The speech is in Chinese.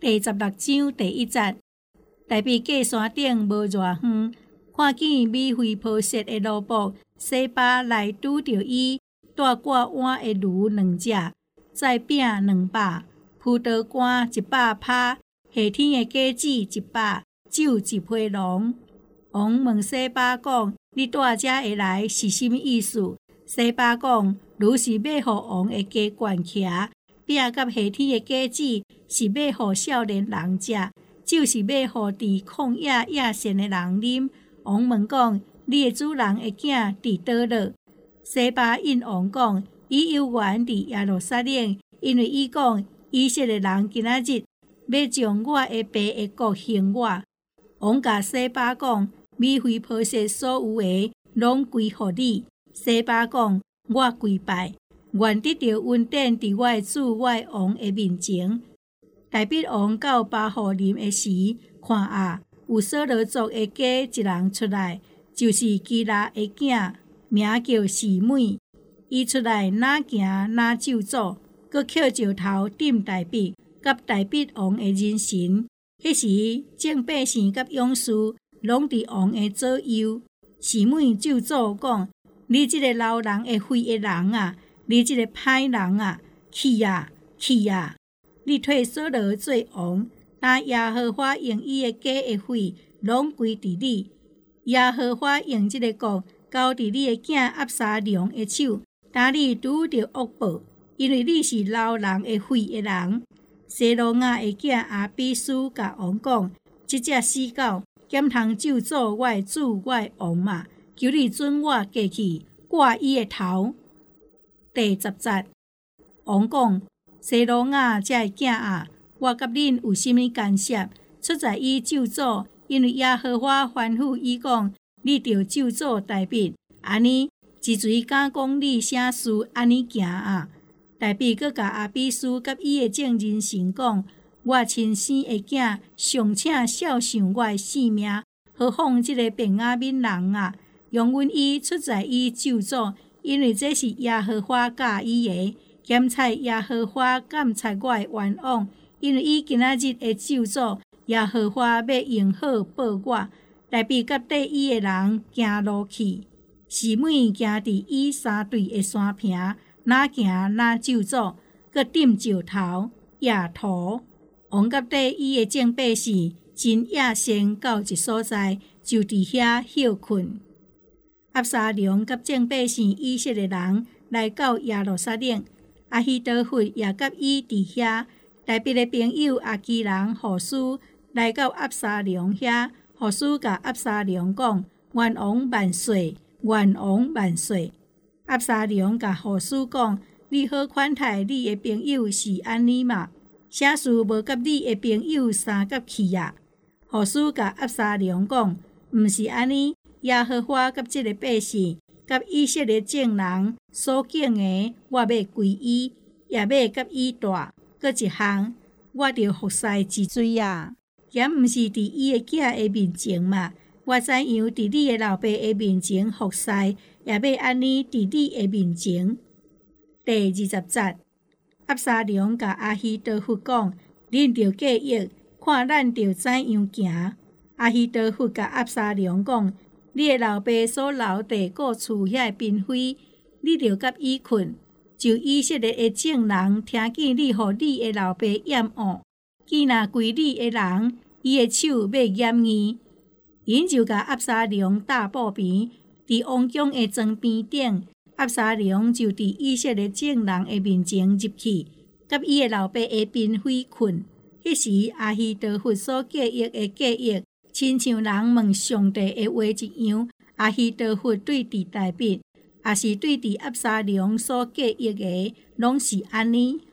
第16章第1節，大必過山頂無偌遠，看見米非波設的奴僕西巴來拄着伊，帶掛碗的驢2隻，載餅2百，葡萄乾100拍，夏天的果子100，酒1批籠。王問西巴講：你帶這下來是什麼意思？西巴講：驢是要予王的家眷騎，餅甲夏天的果子是要予少年人食，酒是要予佇曠野野戦的人啉。王問講：你的主人的囝佇倒落？西巴應王講：伊有緣佇耶路撒冷，因為伊講以色列人今仔日要將我的爸的國還我。王甲西巴講：米非波設所有的攏歸予你。西巴講：我跪拜，願得到恩典佇我的主我的王的面前。大必王到巴戶林的時，看啊，有掃羅族的家一人出來，就是基拉的囝，名叫示每。伊出來哪行哪咒詛，閣抾石頭頂大必，甲大必王的人神。迄時眾百姓甲勇士攏佇王的左右。示每咒詛講：你這個老人會廢的人啊，你這個歹人啊，去啊去啊！你退掃羅做王，但耶和華用伊的家的血，攏歸佇你。耶和華用這個國交佇你的囝押沙龍的手，但你拄着惡報，因為你是老人的廢的人。西羅亞的囝亞比斯甲王講：這隻死狗，敢通咒詛我的主我的王嘛？求你准我過去掛伊的頭。第10節，王講：西羅亞這個囝啊，我甲恁有甚物干涉？出在伊咒詛，因為耶和華吩咐伊講：你着咒詛大必，安尼之水敢講你啥事安尼行啊？大必閣甲亞比斯甲伊的眾人神講：我親生的囝，尚請孝順我的性命，何況這個便雅憫人啊！容阮伊出在伊咒詛，因為這是耶和華教伊的。檢察耶和華監察我的冤枉，因為伊今仔日的咒詛，耶和華要用好報我。大必甲缀伊的人行路去，示每行佇伊3對的山坪，哪行哪咒詛，閣點石頭野土。王甲缀伊的眾百姓真野先到一所在，就佇遐休困。押沙龍甲眾百姓以色列人來到耶路撒冷，阿希多弗也甲伊佇遐。大必的朋友阿基人戶書來到押沙龍遐，戶書甲押沙龍講：願王萬歲，願王萬歲。押沙龍甲戶書講：你好款待你的朋友是安尼嘛？啥事無甲你的朋友相甲去啊？戶書甲押沙龍講：毋是安尼。耶和華甲這個百姓，甲以色列眾人所敬的，我要歸伊，也要甲伊大。閣一項，我着服侍之罪啊！也毋是佇伊的囝的面前嘛？我怎樣佇你的老爸的面前服侍，也要安尼佇你的面前。第20節，押沙龍甲阿希多弗講：恁着計劃，看咱着怎樣行。阿希多弗甲押沙龍講：你的老爸所留地個厝遐嬪妃，你着甲伊困。就以色列的眾人聽見你互你的老爸厭惡，見若歸你的人，伊的手要嚴伊。因就甲押沙龍搭布邊，佇王宮的床邊頂，押沙龍就佇以色列眾人的面前入去，甲伊的老爸的嬪妃困。迄時阿希多弗所計劃的計劃，親像人問上帝的話一樣。阿希多弗對佇大必，也是對佇押沙龍所計劃的，攏是安尼。